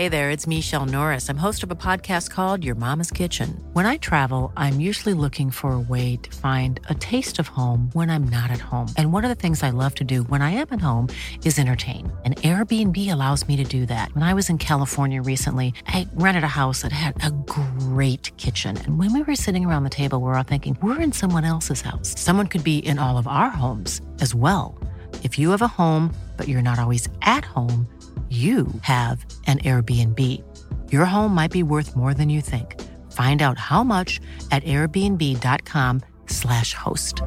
Hey there, it's Michelle Norris. I'm host of a podcast called Your Mama's Kitchen. When I travel, I'm usually looking for a way to find a taste of home when I'm not at home. And one of the things I love to do when I am at home is entertain. And Airbnb allows me to do that. When I was in California recently, I rented a house that had a great kitchen. And when we were sitting around the table, we were all thinking, we're in someone else's house. Someone could be in all of our homes as well. If you have a home, but you're not always at home, you have an Airbnb. Your home might be worth more than you think. Find out how much at airbnb.com/host.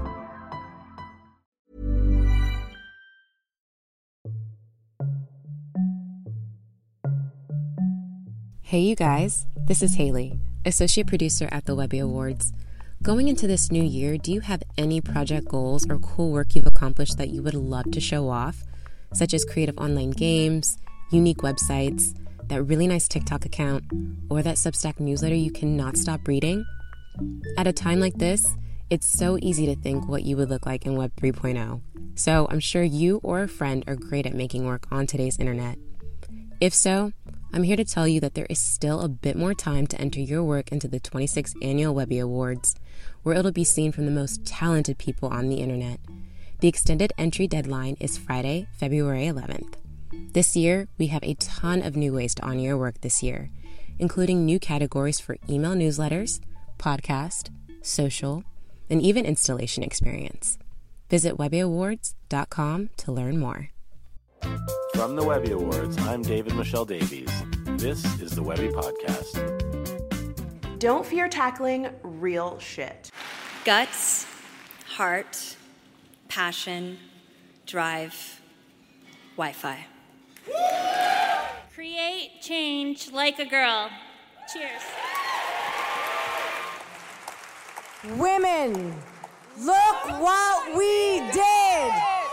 Hey, you guys. This is Haley, associate producer at the Webby Awards. Going into this new year, do you have any project goals or cool work you've accomplished that you would love to show off, such as creative online games, unique websites, that really nice TikTok account, or that Substack newsletter you cannot stop reading? At a time like this, it's so easy to think what you would look like in Web 3.0. So I'm sure you or a friend are great at making work on today's internet. If so, I'm here to tell you that there is still a bit more time to enter your work into the 26th Annual Webby Awards, where it'll be seen from the most talented people on the internet. The extended entry deadline is Friday, February 11th. This year, we have a ton of new ways to honor your work this year, including new categories for email newsletters, podcast, social, and even installation experience. Visit webbyawards.com to learn more. From the Webby Awards, I'm David Michelle Davies. This is the Webby Podcast. Don't fear tackling real shit. Guts, heart, passion, drive, Wi-Fi. Create change like a girl. Cheers. Women, look what we did!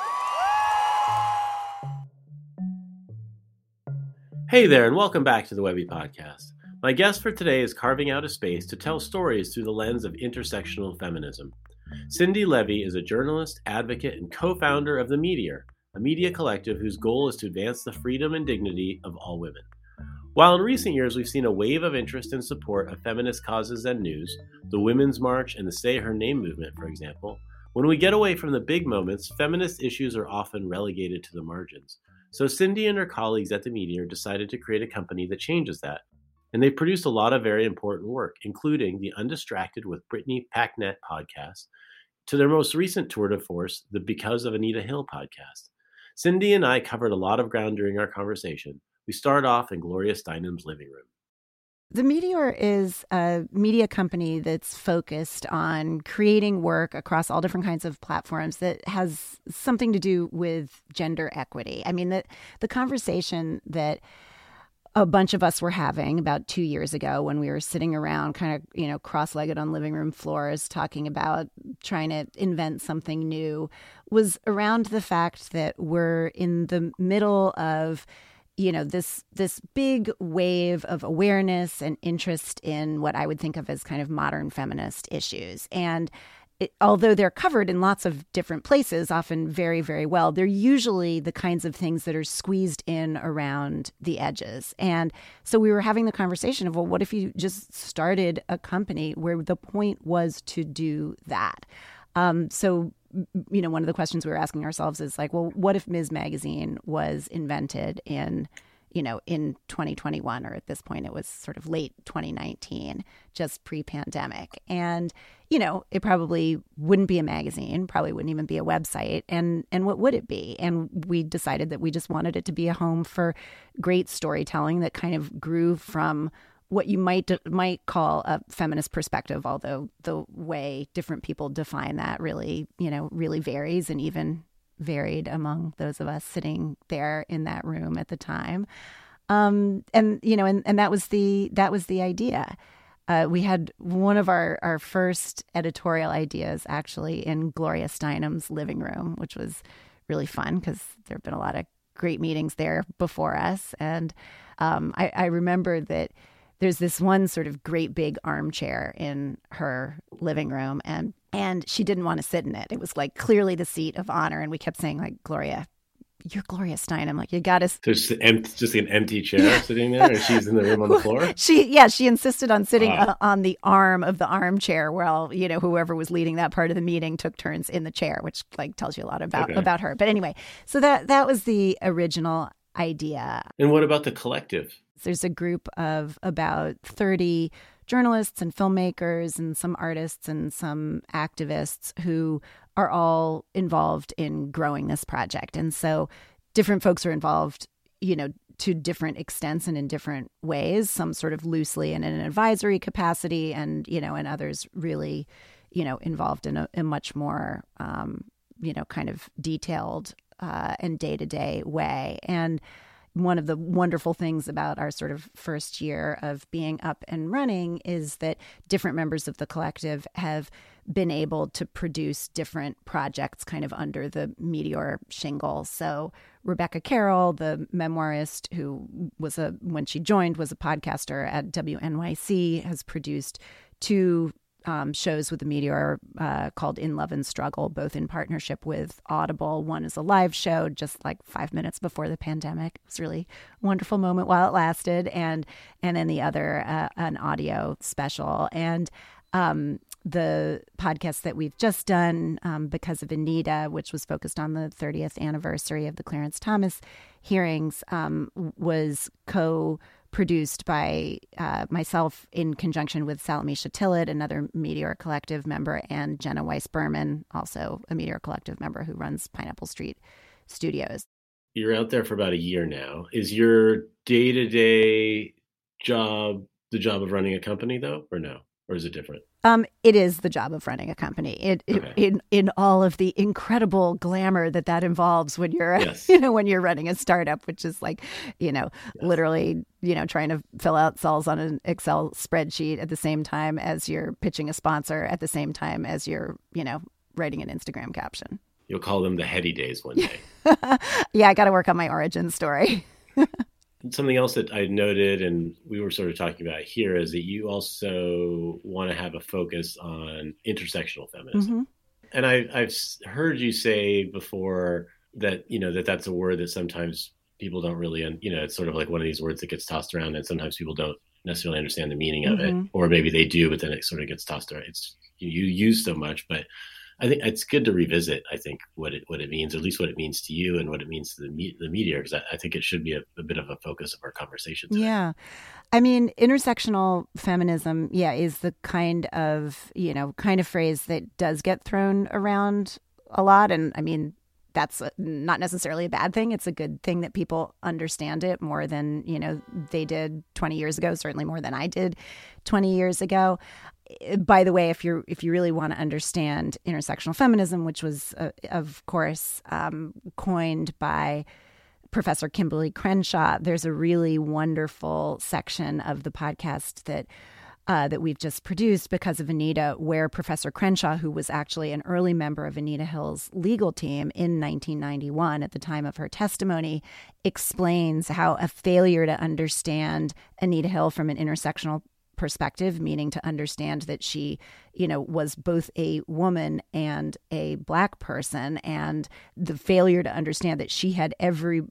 Hey there, and welcome back to the Webby Podcast. My guest for today is carving out a space to tell stories through the lens of intersectional feminism. Cindy Levy is a journalist, advocate, and co-founder of The Meteor, a media collective whose goal is to advance the freedom and dignity of all women. While in recent years we've seen a wave of interest and support of feminist causes and news, the Women's March and the Say Her Name movement, for example, when we get away from the big moments, feminist issues are often relegated to the margins. So Cindy and her colleagues at The Meteor decided to create a company that changes that. And they've produced a lot of very important work, including the Undistracted with Brittany Packnett podcast, to their most recent tour de force, the Because of Anita Hill podcast. Cindy and I covered a lot of ground during our conversation. We start off in Gloria Steinem's living room. The Meteor is a media company that's focused on creating work across all different kinds of platforms that has something to do with gender equity. I mean, the conversation that a bunch of us were having about 2 years ago when we were sitting around kind of, cross-legged on living room floors talking about trying to invent something new was around the fact that we're in the middle of this big wave of awareness and interest in what I would think of as kind of modern feminist issues. And although they're covered in lots of different places, often very, very well, they're usually the kinds of things that are squeezed in around the edges. And so we were having the conversation of, well, what if you just started a company where the point was to do that? So one of the questions we were asking ourselves is like, well, what if Ms. Magazine was invented in 2021, or at this point it was sort of late 2019, just pre-pandemic. And, it probably wouldn't be a magazine, probably wouldn't even be a website. And what would it be? And we decided that we just wanted it to be a home for great storytelling that kind of grew from what you might call a feminist perspective, although the way different people define that really varies, and even varied among those of us sitting there in that room at the time. And that was the idea. We had one of our first editorial ideas actually in Gloria Steinem's living room, which was really fun because there have been a lot of great meetings there before us. And I remember that there's this one sort of great big armchair in her living room, and she didn't want to sit in it. It was like clearly the seat of honor. And we kept saying, like, Gloria, you're Gloria Steinem. I'm like, you got to. Just an empty chair sitting there, and she's in the room on the floor. She insisted on sitting on the arm of the armchair while, whoever was leading that part of the meeting took turns in the chair, which like tells you a lot about her. But anyway, so that was the original idea. And what about the collective? There's a group of about 30 journalists and filmmakers and some artists and some activists who are all involved in growing this project. And so different folks are involved, to different extents and in different ways, some sort of loosely in an advisory capacity and, and others really, involved in a much more, kind of detailed and day-to-day way. And one of the wonderful things about our sort of first year of being up and running is that different members of the collective have been able to produce different projects kind of under the Meteor shingle. So Rebecca Carroll, the memoirist who when she joined, was a podcaster at WNYC, has produced 2 shows with the Meteor called In Love and Struggle, both in partnership with Audible. One is a live show just like 5 minutes before the pandemic. It was a really wonderful moment while it lasted. And then the other, an audio special. And the podcast that we've just done, Because of Anita, which was focused on the 30th anniversary of the Clarence Thomas hearings, was co-produced by myself in conjunction with Salamisha Tillett, another Meteor Collective member, and Jenna Weiss-Berman, also a Meteor Collective member who runs Pineapple Street Studios. You're out there for about a year now. Is your day-to-day job the job of running a company, though, or no? Or is it different? It is the job of running a company. In all of the incredible glamour that involves when you're, when you're running a startup, which is like, literally, trying to fill out cells on an Excel spreadsheet at the same time as you're pitching a sponsor, at the same time as you're, writing an Instagram caption. You'll call them the heady days one day. Yeah, I got to work on my origin story. Something else that I noted, and we were sort of talking about here, is that you also want to have a focus on intersectional feminism. Mm-hmm. And I've heard you say before that, that's a word that sometimes people don't really, it's sort of like one of these words that gets tossed around, and sometimes people don't necessarily understand the meaning of it, or maybe they do, but then it sort of gets tossed around. It's you use so much, but I think it's good to revisit, I think, what it means, or at least what it means to you and what it means to the Meteor, because I think it should be a bit of a focus of our conversation today. Yeah. I mean, intersectional feminism, is the kind of phrase that does get thrown around a lot. And I mean, that's not necessarily a bad thing. It's a good thing that people understand it more than, they did 20 years ago, certainly more than I did 20 years ago. By the way, if you really want to understand intersectional feminism, which was, of course, coined by Professor Kimberly Crenshaw, there's a really wonderful section of the podcast that we've just produced, Because of Anita, where Professor Crenshaw, who was actually an early member of Anita Hill's legal team in 1991 at the time of her testimony, explains how a failure to understand Anita Hill from an intersectional perspective, meaning to understand that she, was both a woman and a Black person, and the failure to understand that she had every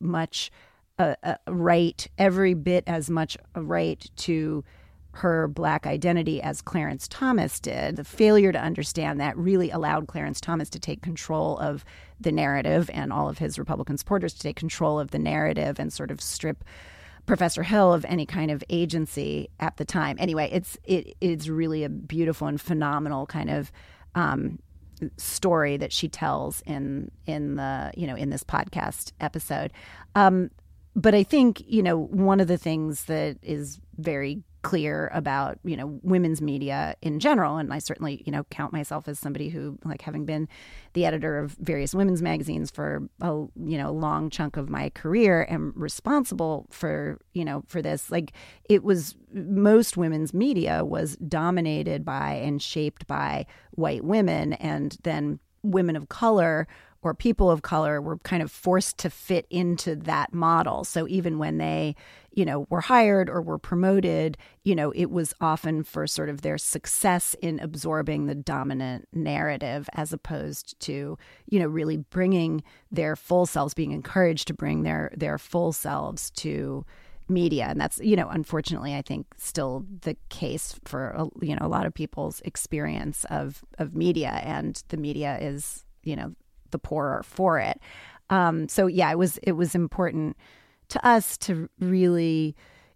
bit as much a right to her Black identity as Clarence Thomas did. The failure to understand that really allowed Clarence Thomas to take control of the narrative, and all of his Republican supporters to take control of the narrative and sort of strip Professor Hill of any kind of agency at the time. Anyway, it's really a beautiful and phenomenal kind of story that she tells in this podcast episode. But I think, one of the things that is very clear about, women's media in general, and I certainly, count myself as somebody who, like, having been the editor of various women's magazines for a long chunk of my career, am responsible for this. Like, it was, most women's media was dominated by and shaped by white women, and then women of color or people of color were kind of forced to fit into that model. So even when they, were hired or were promoted, it was often for sort of their success in absorbing the dominant narrative, as opposed to, really bringing their full selves, being encouraged to bring their full selves to media. And that's, unfortunately, I think still the case for, a lot of people's experience of media, and the media is, the poorer for it. So yeah, it was important to us to really,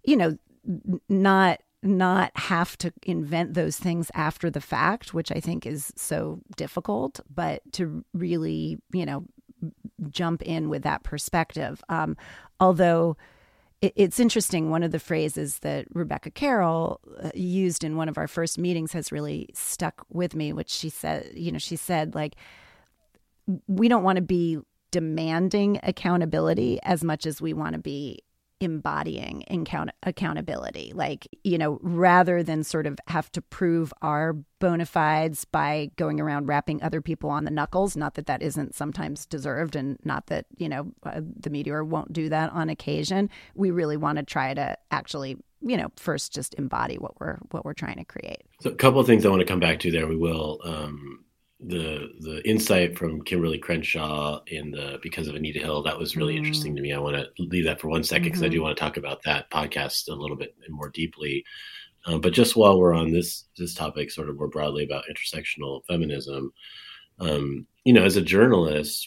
not have to invent those things after the fact, which I think is so difficult, but to really, jump in with that perspective. Although it's interesting, one of the phrases that Rebecca Carroll used in one of our first meetings has really stuck with me, which she said, like, we don't want to be demanding accountability as much as we want to be embodying accountability. Like, rather than sort of have to prove our bona fides by going around rapping other people on the knuckles, not that isn't sometimes deserved, and not that, the media won't do that on occasion. We really want to try to actually, first just embody what we're trying to create. So a couple of things I want to come back to there. We will, the insight from Kimberly Crenshaw in the Because of Anita Hill, that was really interesting to me. I want to leave that for 1 second because I do want to talk about that podcast a little bit more deeply. But just while we're on this topic, sort of more broadly about intersectional feminism, as a journalist,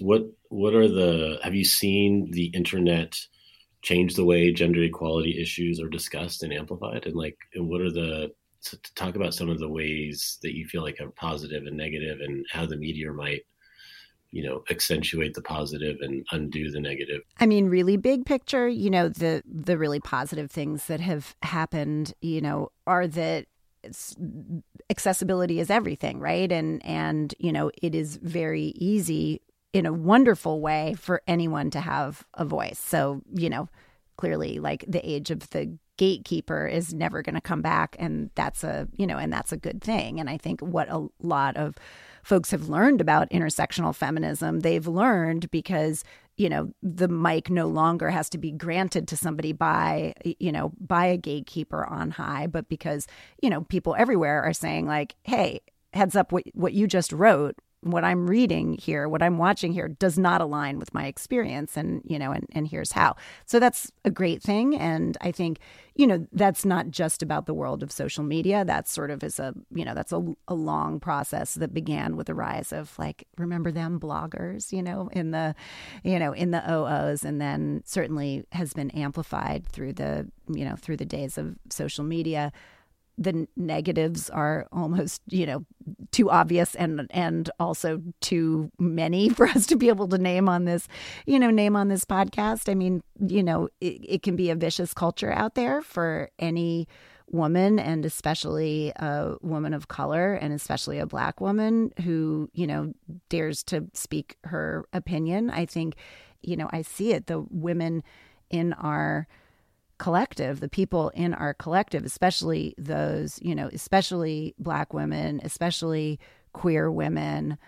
have you seen the internet change the way gender equality issues are discussed and amplified? And what are to talk about some of the ways that you feel like are positive and negative, and how the media might, accentuate the positive and undo the negative. I mean, really big picture, the really positive things that have happened, are that accessibility is everything, right? And it is very easy in a wonderful way for anyone to have a voice. So, clearly, like, the age of the gatekeeper is never going to come back, and that's a good thing. And I think what a lot of folks have learned about intersectional feminism, they've learned because, the mic no longer has to be granted to somebody by a gatekeeper on high, but because, people everywhere are saying, like, hey, heads up, what you just wrote, what I'm reading here, what I'm watching here does not align with my experience, and here's how. So that's a great thing. And I think, that's not just about the world of social media. That sort of is that's a long process that began with the rise of, like, remember them bloggers, in the OOs, and then certainly has been amplified through the days of social media. The negatives are almost, too obvious and also too many for us to be able to name on this podcast. I mean, it can be a vicious culture out there for any woman, and especially a woman of color, and especially a Black woman who, dares to speak her opinion. I think, I see it. The women in our collective, the people in our collective, especially those, especially Black women, especially queer women,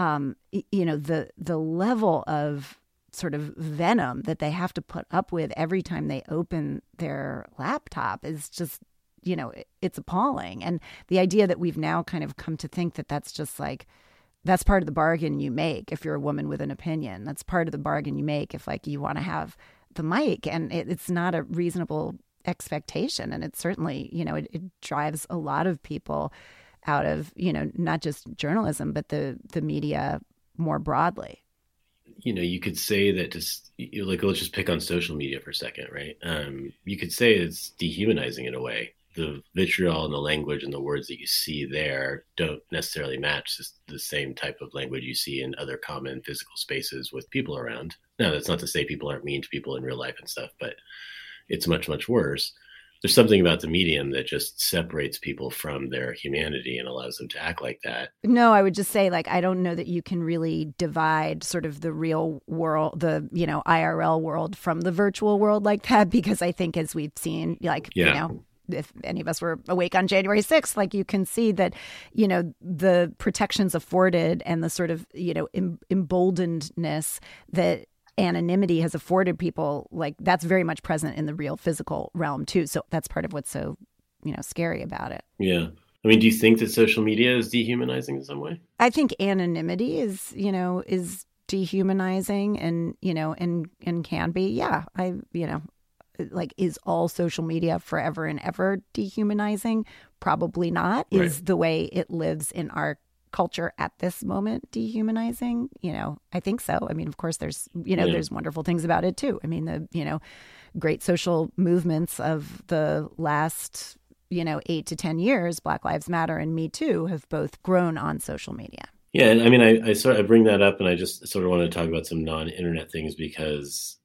the level of sort of venom that they have to put up with every time they open their laptop is just, it's appalling. And the idea that we've now kind of come to think that that's just like, that's part of the bargain you make if you're a woman with an opinion. That's part of the bargain you make if, like, you want to have the mic, and it's not a reasonable expectation. And it certainly, it drives a lot of people out of, not just journalism, but the media more broadly. You could say that let's just pick on social media for a second, right? You could say it's dehumanizing in a way. The vitriol and the language and the words that you see there don't necessarily match the same type of language you see in other common physical spaces with people around. Now, that's not to say people aren't mean to people in real life and stuff, but it's much, much worse. There's something about the medium that just separates people from their humanity and allows them to act like that. No, I would just say, like, I don't know that you can really divide sort of the real world, the, IRL world from the virtual world like that, because I think, as we've seen, like, if any of us were awake on January 6th, like you can see that, you know, the protections afforded and the sort of, you know, emboldenedness that anonymity has afforded people, like that's very much present in the real physical realm too. So that's part of what's so, you know, scary about it. Yeah. I mean, do you think that social media is dehumanizing in some way? I think anonymity is, you know, is dehumanizing and, you know, and can be. Yeah. Like, is all social media forever and ever dehumanizing? Probably not. Right. Is the way it lives in our culture at this moment dehumanizing? You know, I think so. I mean, of course, there's, you know, there's wonderful things about it too. I mean, the, you know, great social movements of the last, you know, 8 to 10 years, Black Lives Matter and Me Too, have both grown on social media. Yeah, and I mean, I bring that up, and I just sort of want to talk about some non-internet things because,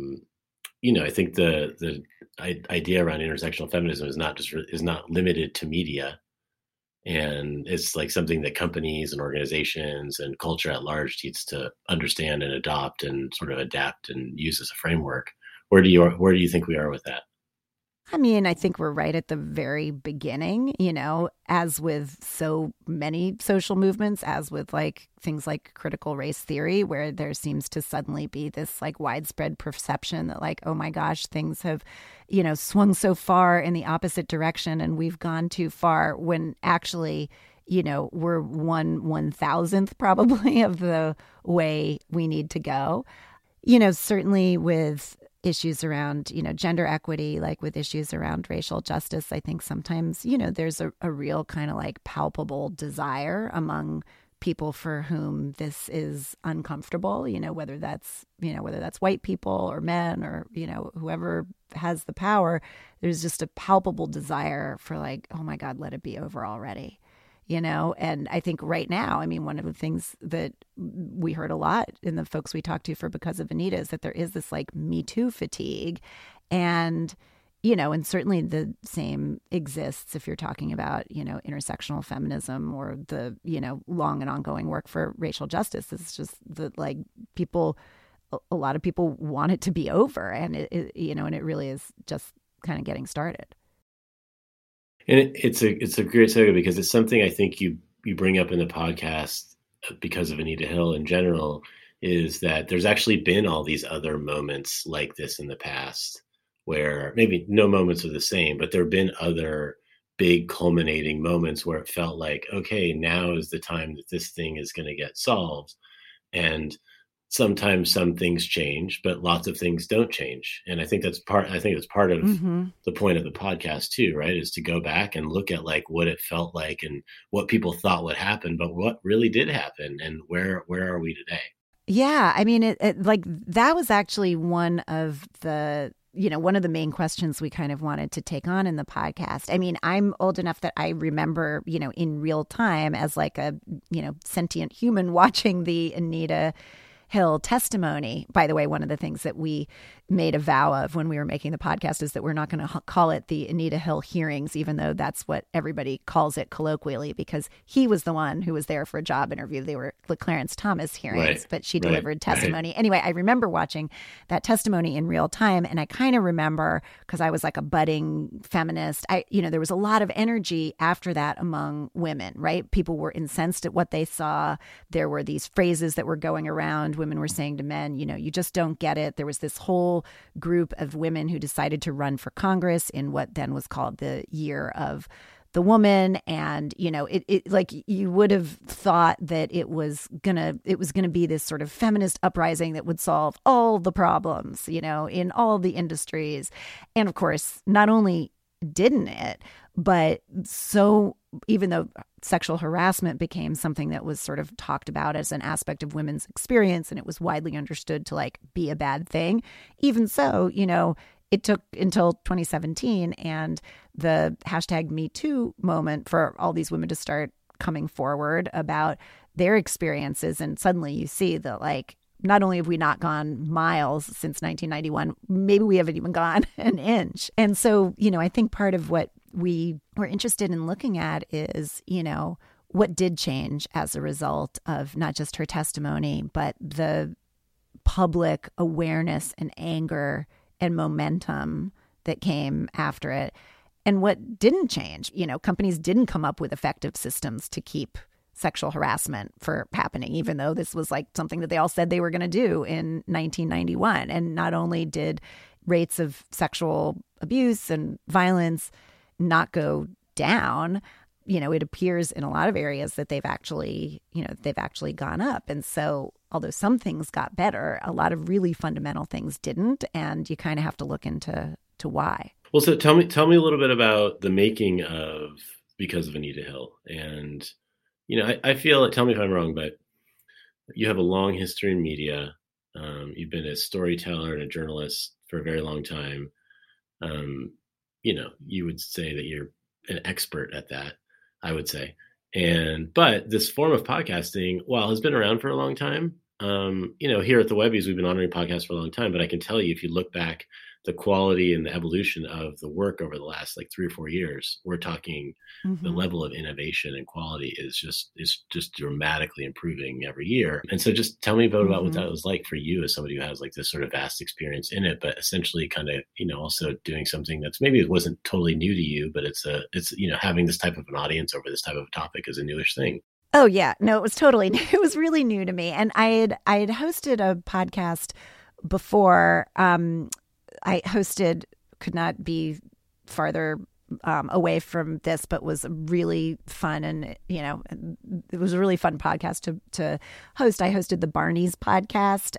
you know, I think the idea around intersectional feminism is not limited to media, and it's like something that companies and organizations and culture at large needs to understand and adopt and sort of adapt and use as a framework. Where do you think we are with that? I mean, I think we're right at the very beginning, you know, as with so many social movements, as with like things like critical race theory, where there seems to suddenly be this like widespread perception that like, oh my gosh, things have, you know, swung so far in the opposite direction and we've gone too far, when actually, you know, we're 1/1000th probably of the way we need to go. You know, certainly with issues around, you know, gender equity, like with issues around racial justice, I think sometimes, you know, there's a real kind of like palpable desire among people for whom this is uncomfortable, you know, whether that's white people or men or, you know, whoever has the power. There's just a palpable desire for like, oh my God, let it be over already. You know, and I think right now, I mean, one of the things that we heard a lot in the folks we talked to for Because of Anita is that there is this like Me Too fatigue. And, you know, and certainly the same exists if you're talking about, you know, intersectional feminism or the, you know, long and ongoing work for racial justice. It's just that like a lot of people want it to be over. And, it you know, and it really is just kind of getting started. And it's a great segue because it's something I think you bring up in the podcast Because of Anita Hill in general, is that there's actually been all these other moments like this in the past where maybe no moments are the same, but there have been other big culminating moments where it felt like, okay, now is the time that this thing is going to get solved. And sometimes some things change, but lots of things don't change. And I think that's part of the point of the podcast too, right? Is to go back and look at like what it felt like and what people thought would happen, but what really did happen and where are we today? Yeah. I mean, it like that was actually one of the main questions we kind of wanted to take on in the podcast. I mean, I'm old enough that I remember, you know, in real time as like a, you know, sentient human watching the Anita Hill testimony. By the way, one of the things that we made a vow of when we were making the podcast is that we're not going to call it the Anita Hill hearings, even though that's what everybody calls it colloquially, because he was the one who was there for a job interview. They were the Clarence Thomas hearings, but she delivered testimony. Anyway, I remember watching that testimony in real time, and I kind of remember, because I was like a budding feminist, there was a lot of energy after that among women, right? People were incensed at what they saw. There were these phrases that were going around. Women were saying to men, you know, you just don't get it. There was this whole group of women who decided to run for Congress in what then was called the Year of the Woman. And, you know, it like you would have thought that it was gonna be this sort of feminist uprising that would solve all the problems, you know, in all the industries. And of course, not only didn't it, but so even though sexual harassment became something that was sort of talked about as an aspect of women's experience and it was widely understood to like be a bad thing, even so, you know, it took until 2017 and the #MeToo moment for all these women to start coming forward about their experiences. And suddenly you see that like, not only have we not gone miles since 1991, maybe we haven't even gone an inch. And so, you know, I think part of what we were interested in looking at is, you know, what did change as a result of not just her testimony, but the public awareness and anger and momentum that came after it. And what didn't change, companies didn't come up with effective systems to keep sexual harassment from happening, even though this was like something that they all said they were going to do in 1991. And not only did rates of sexual abuse and violence not go down, it appears in a lot of areas that they've actually gone up. And so although some things got better, a lot of really fundamental things didn't. And you kind of have to look into why. Well, so tell me a little bit about the making of Because of Anita Hill. And, I feel, tell me if I'm wrong, but you have a long history in media. You've been a storyteller and a journalist for a very long time. You would say that you're an expert at that, I would say. But this form of podcasting, while has been around for a long time, here at the Webbies, we've been honoring podcasts for a long time, but I can tell you, if you look back, the quality and the evolution of the work over the last 3 or 4 years, we're talking the level of innovation and quality is just dramatically improving every year. And so just tell me about what that was like for you as somebody who has this sort of vast experience in it, but essentially kind of, also doing something that's maybe it wasn't totally new to you, but it's having this type of an audience over this type of topic is a newish thing. Oh yeah, no, it was really new to me. And I had hosted a podcast before. I hosted, could not be farther away from this, but was really fun. And, it was a really fun podcast to host. I hosted the Barney's podcast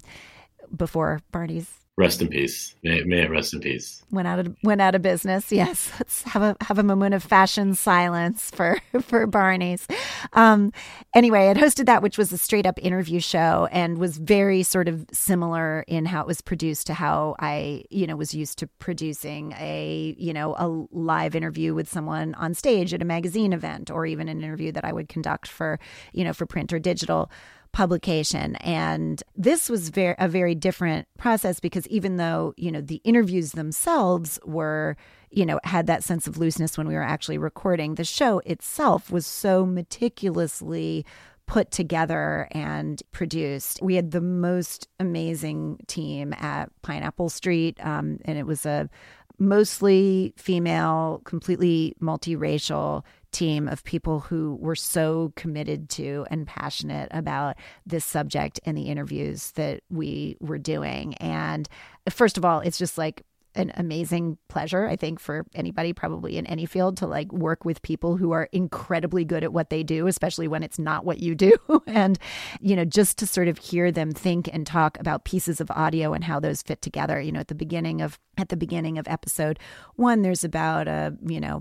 before Barney's. Rest in peace. May it rest in peace. Went out of business. Yes, let's have a moment of fashion silence for Barney's. Anyway, I had hosted that, which was a straight up interview show, and was very sort of similar in how it was produced to how I was used to producing a live interview with someone on stage at a magazine event, or even an interview that I would conduct for print or digital publication. And this was a very different process, because even though, the interviews themselves were, had that sense of looseness when we were actually recording, the show itself was so meticulously put together and produced. We had the most amazing team at Pineapple Street, and it was a mostly female, completely multiracial team of people who were so committed to and passionate about this subject and the interviews that we were doing. And first of all, it's just an amazing pleasure, I think, for anybody probably in any field to work with people who are incredibly good at what they do, especially when it's not what you do. And, just to sort of hear them think and talk about pieces of audio and how those fit together. At the beginning of episode 1, there's about a,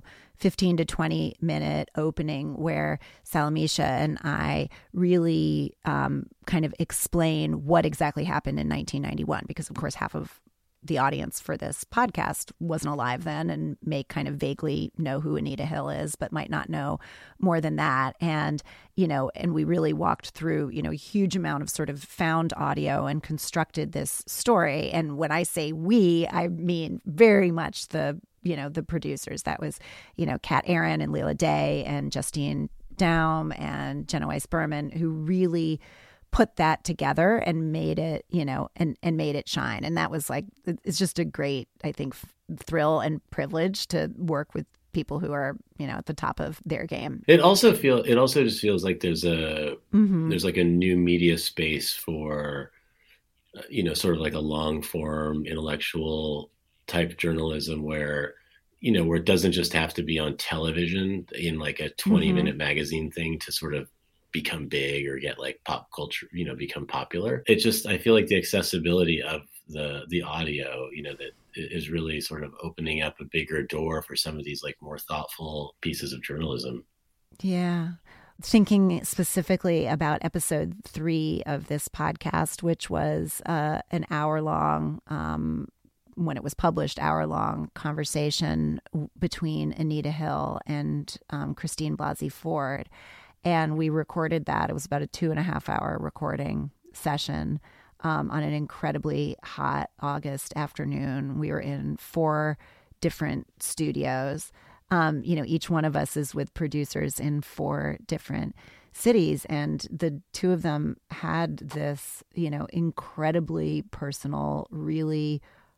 15 to 20 minute opening where Salamisha and I really kind of explain what exactly happened in 1991, because of course half of the audience for this podcast wasn't alive then and may kind of vaguely know who Anita Hill is, but might not know more than that. And, and we really walked through, a huge amount of sort of found audio and constructed this story. And when I say we, I mean very much the producers. That was, Kat Aaron and Leela Day and Justine Daum and Jenna Weiss Berman, who really put that together and made it, and made it shine. And that was it's just a great, I think, thrill and privilege to work with people who are, at the top of their game. It also just feels like there's a new media space for, sort of like a long form intellectual type journalism where it doesn't just have to be on television in a 20-minute magazine thing to sort of become big or get pop culture, become popular. It just, I feel like the accessibility of the audio, that is really sort of opening up a bigger door for some of these more thoughtful pieces of journalism. Yeah. Thinking specifically about episode 3 of this podcast, which was an hour-long, when it was published, hour-long conversation between Anita Hill and Christine Blasey Ford. And we recorded that. It was about a 2.5-hour recording session on an incredibly hot August afternoon. We were in 4 different studios. Each one of us is with producers in 4 different cities. And the 2 of them had this, incredibly personal, really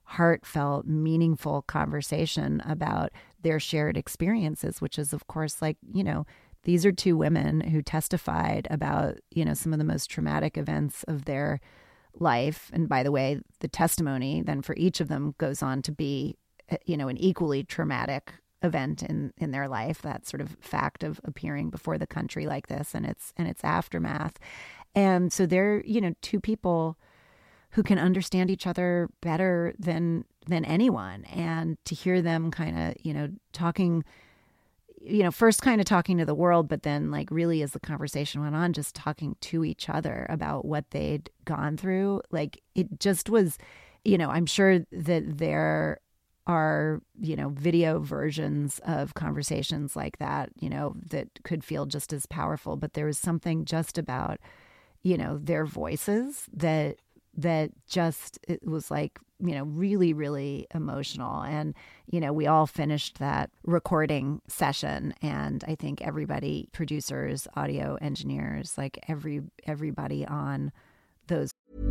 heartfelt, meaningful conversation about their shared experiences, which is, of course, like, these are two women who testified about, some of the most traumatic events of their life. And by the way, the testimony then for each of them goes on to be, an equally traumatic event in their life, that sort of fact of appearing before the country like this and its aftermath. And so they're, two people who can understand each other better than anyone. And to hear them kind of, talking, first kind of talking to the world, but then like really as the conversation went on, just talking to each other about what they'd gone through. Like it just was, I'm sure that there are, video versions of conversations like that, that could feel just as powerful. But there was something just about, their voices that just, it was like, really, really emotional. And, we all finished that recording session. And I think everybody, producers, audio engineers, like everybody on those.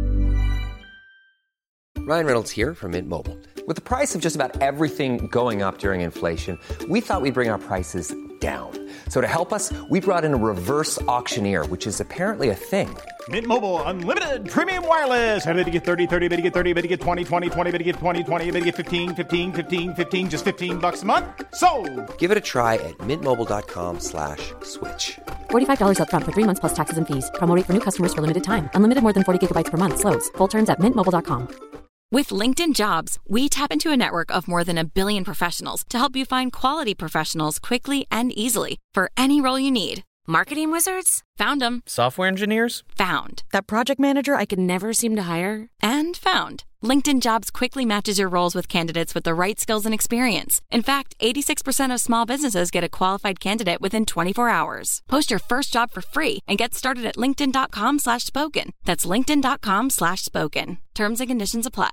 Ryan Reynolds here from Mint Mobile. With the price of just about everything going up during inflation, we thought we'd bring our prices down. So to help us, we brought in a reverse auctioneer, which is apparently a thing. Mint Mobile Unlimited Premium Wireless. How to get 30, 30, how to get 30, how to get 20, 20, 20, how to get 20, 20, how to get 15, 15, 15, 15, just $15 a month? Sold! Give it a try at mintmobile.com/switch. $45 up front for 3 months plus taxes and fees. Promo rate for new customers for limited time. Unlimited more than 40 gigabytes per month. Slows full terms at mintmobile.com. With LinkedIn Jobs, we tap into a network of more than 1 billion professionals to help you find quality professionals quickly and easily for any role you need. Marketing wizards? Found them. Software engineers? Found. That project manager I could never seem to hire? And found. LinkedIn Jobs quickly matches your roles with candidates with the right skills and experience. In fact, 86% of small businesses get a qualified candidate within 24 hours. Post your first job for free and get started at linkedin.com/spoken. That's linkedin.com/spoken. Terms and conditions apply.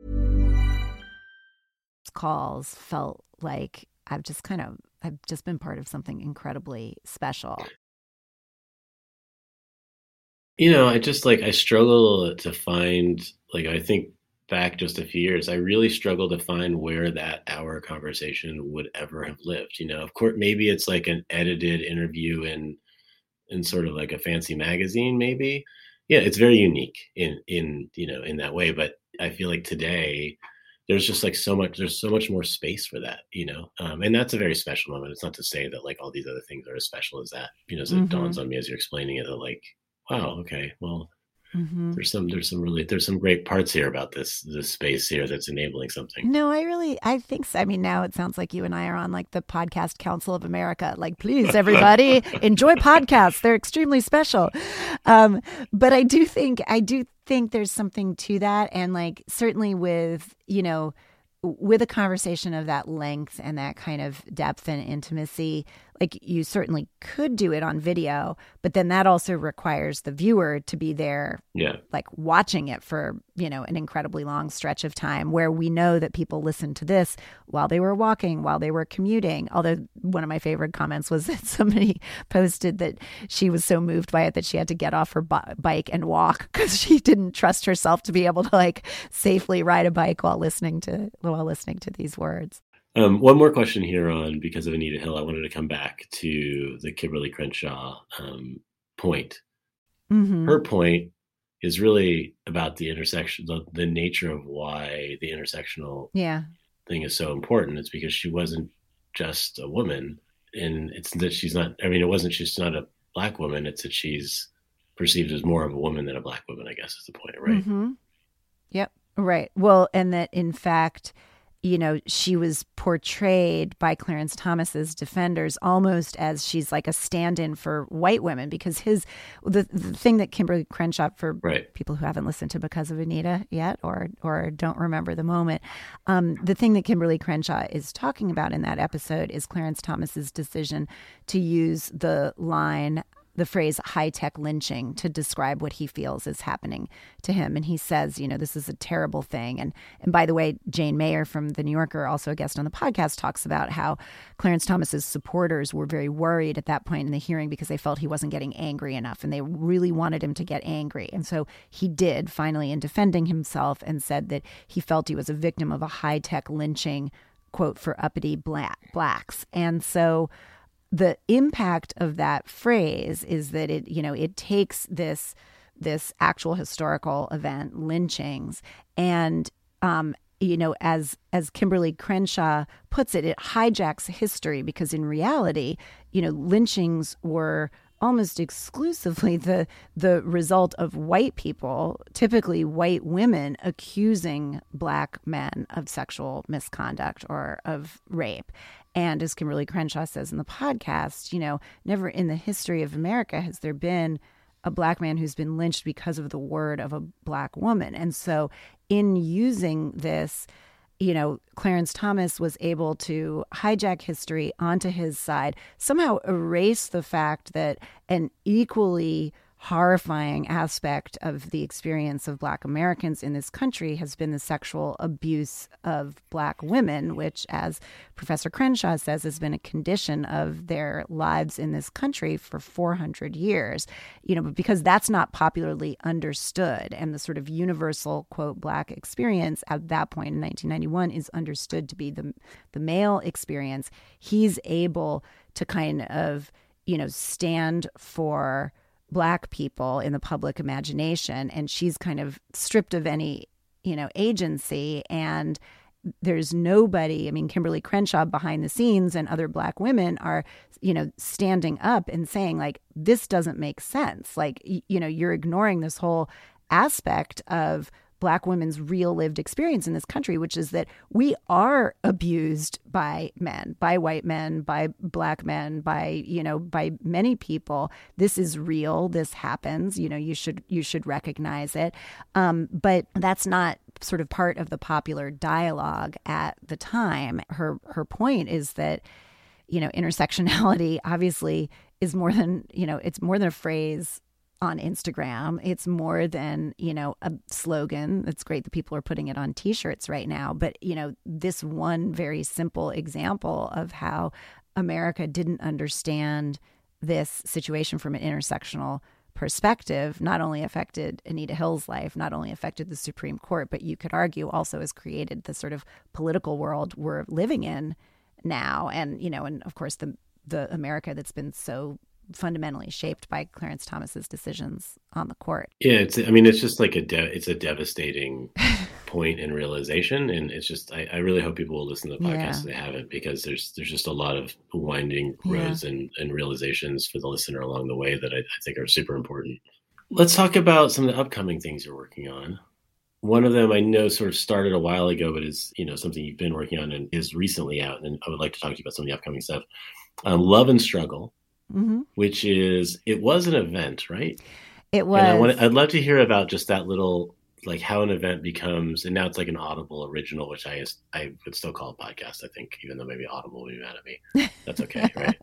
Calls felt like I've just been part of something incredibly special. I struggle to find, I think back just a few years, I really struggle to find where that hour conversation would ever have lived. Of course, maybe it's like an edited interview in sort of like a fancy magazine, maybe. Yeah, it's very unique in that way. But I feel like today there's just like there's so much more space for that, and that's a very special moment. It's not to say that like all these other things are as special as that, so it dawns on me as you're explaining it that like, wow, okay, well, there's some great parts here about this space here that's enabling something. No, I think so. I mean, now it sounds like you and I are on like the Podcast Council of America. Like, please, everybody, enjoy podcasts. They're extremely special. But I do think there's something to that. And like, certainly with a conversation of that length and that kind of depth and intimacy, like you certainly could do it on video, but then that also requires the viewer to be there, like watching it for, an incredibly long stretch of time, where we know that people listened to this while they were walking, while they were commuting. Although one of my favorite comments was that somebody posted that she was so moved by it that she had to get off her bike and walk because she didn't trust herself to be able to like safely ride a bike while listening to these words. One more question here on Because of Anita Hill. I wanted to come back to the Kimberly Crenshaw point. Mm-hmm. Her point is really about the intersection, the nature of why the intersectional thing is so important. It's because she wasn't just a woman, and it's that she's not. I mean, she's not a Black woman. It's that she's perceived as more of a woman than a Black woman, I guess is the point, right? Mm-hmm. Yep. Right. Well, and that in fact, she was portrayed by Clarence Thomas's defenders almost as she's like a stand-in for white women, because the thing that Kimberly Crenshaw, for people who haven't listened to Because of Anita yet or don't remember the moment, the thing that Kimberly Crenshaw is talking about in that episode is Clarence Thomas's decision to use the line the phrase high-tech lynching to describe what he feels is happening to him. And he says, this is a terrible thing. And by the way, Jane Mayer from The New Yorker, also a guest on the podcast, talks about how Clarence Thomas's supporters were very worried at that point in the hearing because they felt he wasn't getting angry enough and they really wanted him to get angry. And so he did finally in defending himself and said that he felt he was a victim of a high-tech lynching, quote, for uppity blacks. And so the impact of that phrase is that it takes this actual historical event, lynchings, and as Kimberly Crenshaw puts it, it hijacks history because in reality, lynchings were almost exclusively the result of white people, typically white women, accusing black men of sexual misconduct or of rape. And as Kimberly Crenshaw says in the podcast, never in the history of America has there been a black man who's been lynched because of the word of a black woman. And so in using this, Clarence Thomas was able to hijack history onto his side, somehow erase the fact that an equally horrifying aspect of the experience of Black Americans in this country has been the sexual abuse of Black women, which, as Professor Crenshaw says, has been a condition of their lives in this country for 400 years. But because that's not popularly understood, and the sort of universal, quote, Black experience at that point in 1991 is understood to be the male experience, he's able to kind of, stand for Black people in the public imagination, and she's kind of stripped of any, agency. And there's nobody, Kimberly Crenshaw behind the scenes and other Black women are, standing up and saying, like, this doesn't make sense. Like, you're ignoring this whole aspect of Black women's real lived experience in this country, which is that we are abused by men, by white men, by Black men, by many people. This is real. This happens. You should recognize it. But that's not sort of part of the popular dialogue at the time. Her point is that, intersectionality obviously is more than, it's more than a phrase on Instagram. It's more than, a slogan. It's great that people are putting it on T-shirts right now. But, this one very simple example of how America didn't understand this situation from an intersectional perspective not only affected Anita Hill's life, not only affected the Supreme Court, but you could argue also has created the sort of political world we're living in now. And, and of course, the America that's been so fundamentally shaped by Clarence Thomas's decisions on the court. Yeah, it's just like it's a devastating point and realization, and it's just I really hope people will listen to the podcast if they haven't, because there's just a lot of winding roads and realizations for the listener along the way that I think are super important. Let's talk about some of the upcoming things you're working on. One of them I know sort of started a while ago, but is something you've been working on and is recently out, and I would like to talk to you about some of the upcoming stuff. Love and Struggle. Mm-hmm. Which it was an event, right? It was. And I'd love to hear about just that little, like how an event becomes, and now it's like an Audible original, which I would still call a podcast, I think, even though maybe Audible will be mad at me. That's okay, right?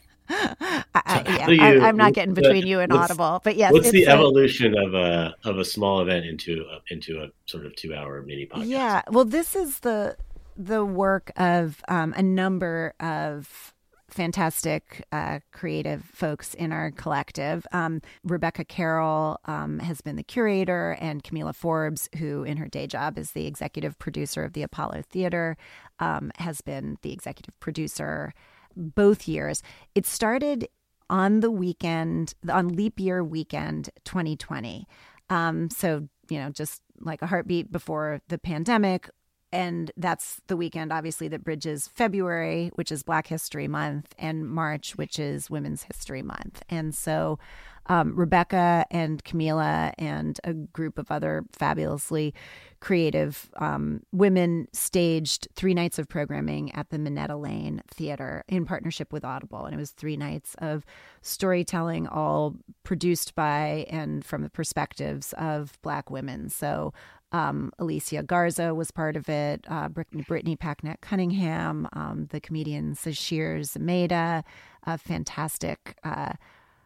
I'm not getting between you and Audible, but yes. What's the evolution of a small event into a sort of 2-hour mini podcast? Yeah, well, this is the work of a number of fantastic creative folks in our collective. Rebecca Carroll has been the curator, and Camila Forbes, who in her day job is the executive producer of the Apollo Theater, has been the executive producer both years. It started on the weekend, on leap year weekend 2020. So, just like a heartbeat before the pandemic. And that's the weekend, obviously, that bridges February, which is Black History Month, and March, which is Women's History Month. And so Rebecca and Camila and a group of other fabulously creative women staged 3 nights of programming at the Minetta Lane Theater in partnership with Audible. And it was 3 nights of storytelling, all produced by and from the perspectives of Black women. So Alicia Garza was part of it, Brittany Packnett Cunningham, the comedian Sashir Zameda, a fantastic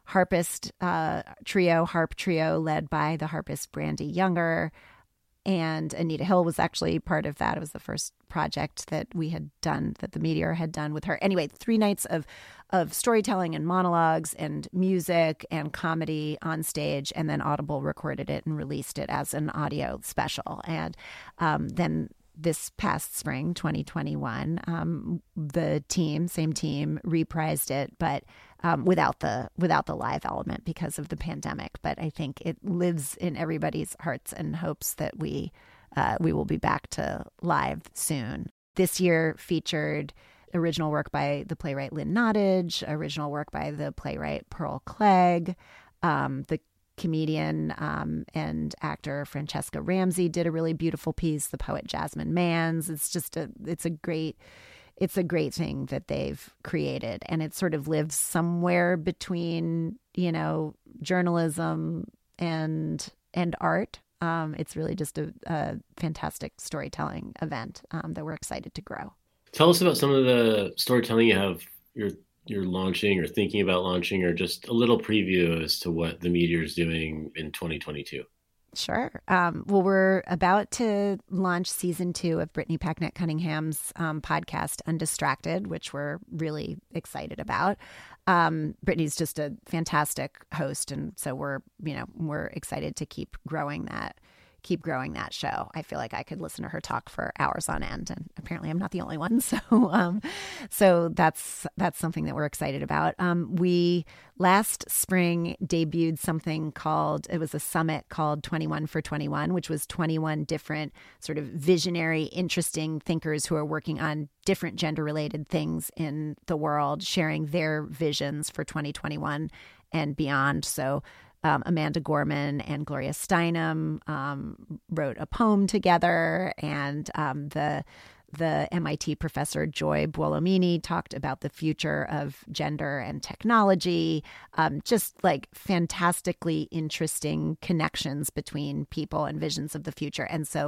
harpist harp trio led by the harpist Brandy Younger. And Anita Hill was actually part of that. It was the first project that we had done, that the Meteor had done with her. Anyway, 3 nights of storytelling and monologues and music and comedy on stage, and then Audible recorded it and released it as an audio special. And then this past spring, 2021, the same team, reprised it, but without the live element because of the pandemic. But I think it lives in everybody's hearts and hopes that we will be back to live soon. This year featured original work by the playwright Lynn Nottage, original work by the playwright Pearl Clegg, the comedian and actor Francesca Ramsey did a really beautiful piece, the poet Jasmine Mans. It's a great thing that they've created, and it sort of lives somewhere between, journalism and art. It's really just a fantastic storytelling event that we're excited to grow. Tell us about some of the storytelling you have you're launching or thinking about launching, or just a little preview as to what the Meteor is doing in 2022. Sure. Well, we're about to launch season 2 of Brittany Packnett Cunningham's podcast, Undistracted, which we're really excited about. Brittany's just a fantastic host, and so we're excited to keep growing that show. I feel like I could listen to her talk for hours on end, and apparently I'm not the only one. So that's something that we're excited about. We last spring debuted something it was a summit called 21 for 21, which was 21 different sort of visionary, interesting thinkers who are working on different gender-related things in the world, sharing their visions for 2021 and beyond. So Amanda Gorman and Gloria Steinem wrote a poem together, and the MIT professor Joy Buolomini talked about the future of gender and technology, just like fantastically interesting connections between people and visions of the future. And so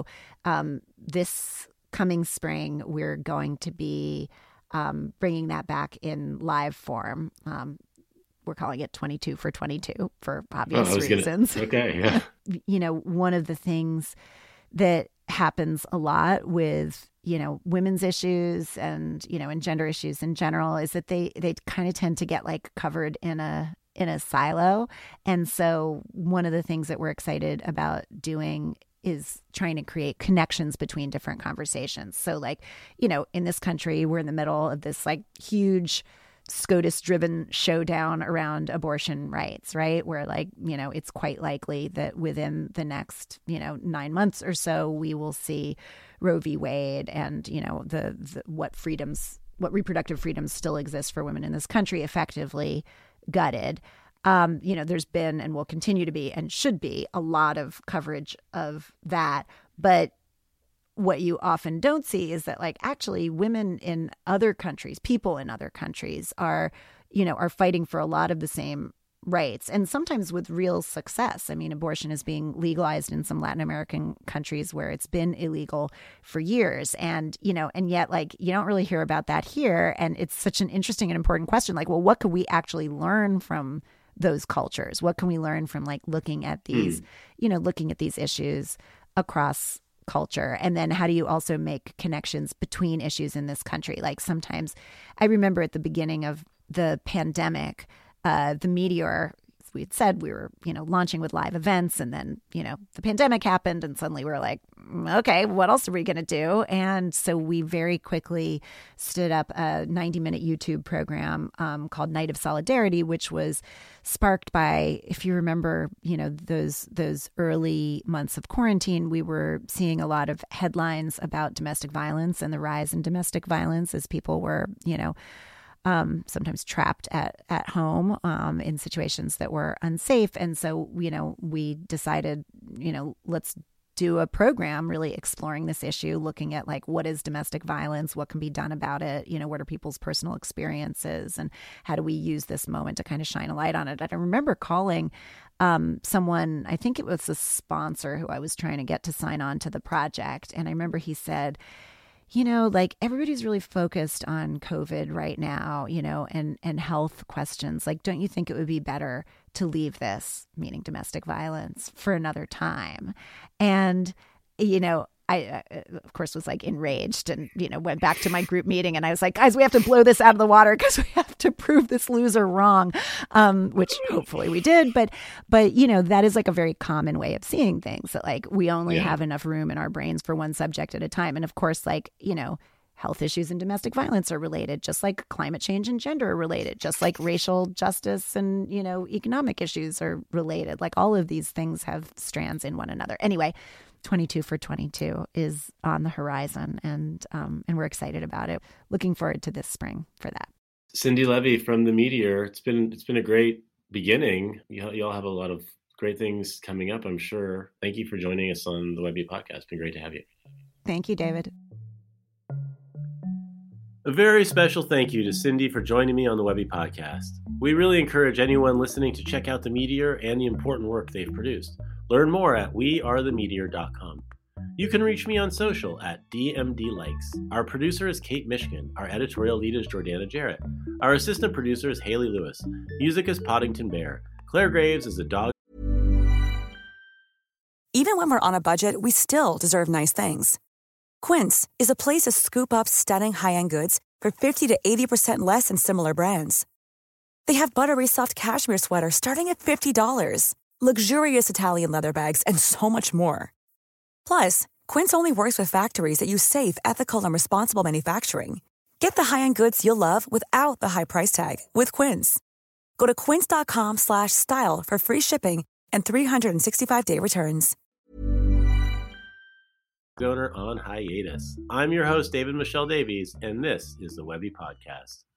this coming spring, we're going to be bringing that back in live form. We're calling it 22 for 22 for obvious reasons. Okay, yeah. One of the things that happens a lot with, women's issues and, and gender issues in general is that they kind of tend to get like covered in a silo. And so one of the things that we're excited about doing is trying to create connections between different conversations. So like, in this country, we're in the middle of this like huge SCOTUS-driven showdown around abortion rights, right? Where it's quite likely that within the next, 9 months or so, we will see Roe v. Wade and, what reproductive freedoms still exist for women in this country effectively gutted. There's been and will continue to be and should be a lot of coverage of that. But what you often don't see is that actually women in other countries, people in other countries are fighting for a lot of the same rights, and sometimes with real success. I mean, abortion is being legalized in some Latin American countries where it's been illegal for years. And, and yet you don't really hear about that here. And it's such an interesting and important question. What could we actually learn from those cultures? What can we learn from looking at these, looking at these issues across culture? And then how do you also make connections between issues in this country? Sometimes I remember at the beginning of the pandemic, the Meteor, we had said we were, launching with live events, and then, the pandemic happened, and suddenly we were like, okay, what else are we going to do? And so we very quickly stood up a 90-minute YouTube program called Night of Solidarity, which was sparked by, if you remember, those early months of quarantine, we were seeing a lot of headlines about domestic violence and the rise in domestic violence as people were, sometimes trapped at home in situations that were unsafe. And so, we decided, let's do a program really exploring this issue, looking at what is domestic violence, what can be done about it, what are people's personal experiences, and how do we use this moment to kind of shine a light on it. And I remember calling someone, I think it was a sponsor who I was trying to get to sign on to the project. And I remember he said, like everybody's really focused on COVID right now, and health questions. Like, don't you think it would be better to leave this, meaning domestic violence, for another time? And, I, of course, was like enraged and, went back to my group meeting and I was like, guys, we have to blow this out of the water because we have to prove this loser wrong, which hopefully we did. But, that is like a very common way of seeing things, that like we only have enough room in our brains for one subject at a time. And of course, like, health issues and domestic violence are related, just like climate change and gender are related, just like racial justice and, economic issues are related. Like all of these things have strands in one another. Anyway, 22 for 22 is on the horizon, and we're excited about it. Looking forward to this spring for that. Cindy Levy from The Meteor. It's been a great beginning. Y'all have a lot of great things coming up, I'm sure. Thank you for joining us on the Webby podcast. It's been great to have you. Thank you, David. A very special thank you to Cindy for joining me on the Webby podcast. We really encourage anyone listening to check out The Meteor and the important work they've produced. Learn more at wearethemeteor.com. You can reach me on social at DMDLikes. Our producer is Kate Mishkin. Our editorial lead is Jordana Jarrett. Our assistant producer is Haley Lewis. Music is Poddington Bear. Claire Graves is a dog. Even when we're on a budget, we still deserve nice things. Quince is a place to scoop up stunning high-end goods for 50 to 80% less than similar brands. They have buttery soft cashmere sweaters starting at $50, luxurious Italian leather bags, and so much more. Plus, Quince only works with factories that use safe, ethical, and responsible manufacturing. Get the high-end goods you'll love without the high price tag with Quince. Go to quince.com/style for free shipping and 365-day returns. Donor on hiatus. I'm your host, David Michelle Davies, and this is the Webby Podcast.